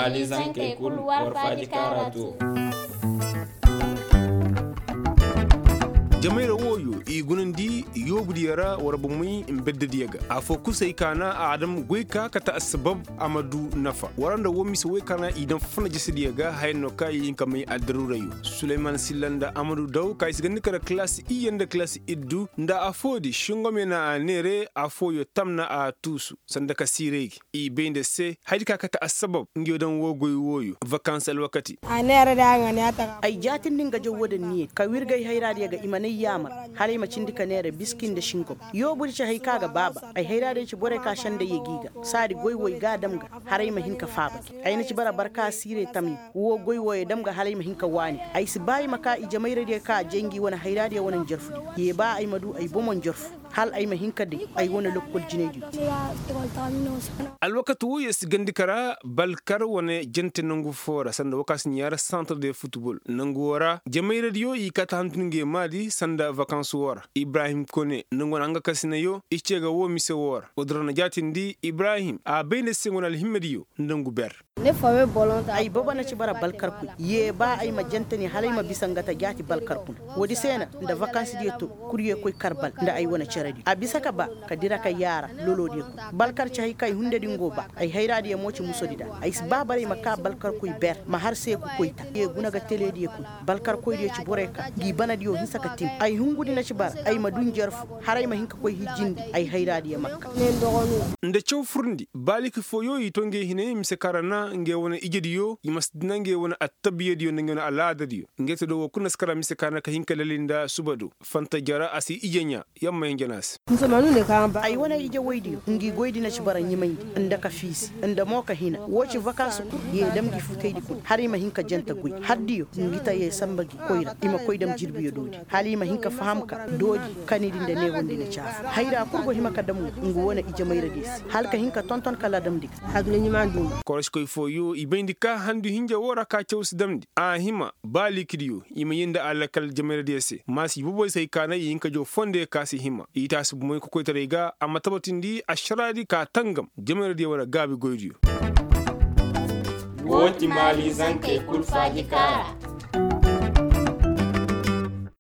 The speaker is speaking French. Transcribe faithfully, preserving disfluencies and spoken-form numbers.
mali zanke kul warfaji karatu. Jamaira woyo i gunundi yobudi yara warabumui imbedde diyaga afo kusai kana adam goika kata asbab amadu nafa waranda womi so kana idan fana jisi diyaga hayno kai inka mai aldarurayo Suleiman Silanda amadu daw kai sigandi kara class i yanda class iddu nda afodi shungomena nere afo yo tamna a tusu sanda kasiregi i bende se haidika kata asbab ngyodan wogoy woyo vacances wakati anere da ngani ata ay jatin dinga jowoden ni ka wirgay hayradi ga imane yamar hali macindi ka nere biskin da shinko yo burci hay kaga baba ay hayrade ci bore ka shande ye giga sadi goy woy ga damga haray ma hinka faba ay ni ci bara barka sire tamni wo goy woy damga halay ma hinka wani ay si bayi maka i jamaire de ka jengi wona hayrade wona jorfu ye ba ay madu ay bomon jorfu hal ay ma hinka de ay wona lokkol jineju alwakatu yes gandi kara balkar wona jente nangu fora sanda wakas nyara centre de football nangu wara jamaire yo i kata hantunge madi sanda vacances wora Ibrahim Kone nangona anga kasina yo ichega wo mise wora odrana jatindi Ibrahim a bene sengona alhimmediyo ndangu ber ne fawe bolonta ay baba na ci bara balkar ku ye ba ay ma jantani halay ma bisangata jati balkar ku wodi sena nda vacances di to kuriye koy karbal nda ay wona ceredi a bisaka ba ka dira ka yara lolo di ku balkar ci hay kay hunde dingo ba ay hayradi e moci musodida ay babare maka balkar koy ber ma har se ku koyta ye gunaga tele di ku balkar koy di ci boreka gi bana di yo hisaka tim ay hungudi na ci bar ay ma dun jarfu haray ma hinka koy hijindi ay hayradi e makka ne ndogonu nde chow furndi balik foyo yitonge hine mise karana nge wona ijediyo yimasdina nge wona attabiyediyo nge wona aladadiyo ngete do kuna skara mise kana ka hinka lalinda subadu fanta jara asi ijenya yamma yengenas musamanu ne ka ba ay wona ije woydiyo ngi goydi na ci bara nyimay anda ka fisi anda moka hina woci vacances ku ye damgi futeydi ku hari ma hinka janta goy haddiyo ngita ye sambagi koyra ima koydam jirbiyo dodi hali ma hinka fahamka dodi kanidi nde ne wondi ne chaaf hayra kurgo hima kadamu ngu wona ije mayra dis halka hinka tonton kala damdi hadle nyima dum korosh koy foyo ibendika handu hinja wora ka chawsi damdi a hima bali kidiyo ima yinda alakal jamere dese masi buboy sai kana yinka jo fonde kasi hima ita su moy ko koytarega amma tabatindi ashradi ka tangam jamere de wara gabi goydiyo woti mali zanke kul faji kara.